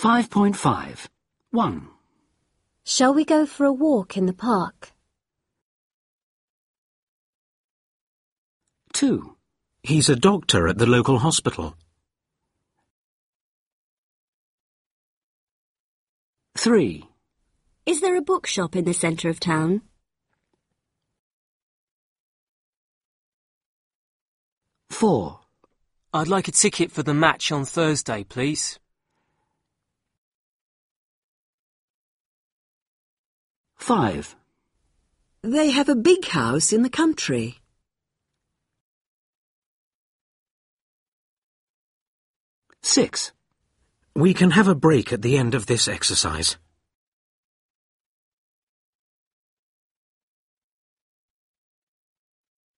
5.5. 1. Shall we go for a walk in the park? 2. He's a doctor at the local hospital. 3. Is there a bookshop in the centre of town? 4. I'd like a ticket for the match on Thursday, please. 5. They have a big house in the country. 6. We can have a break at the end of this exercise.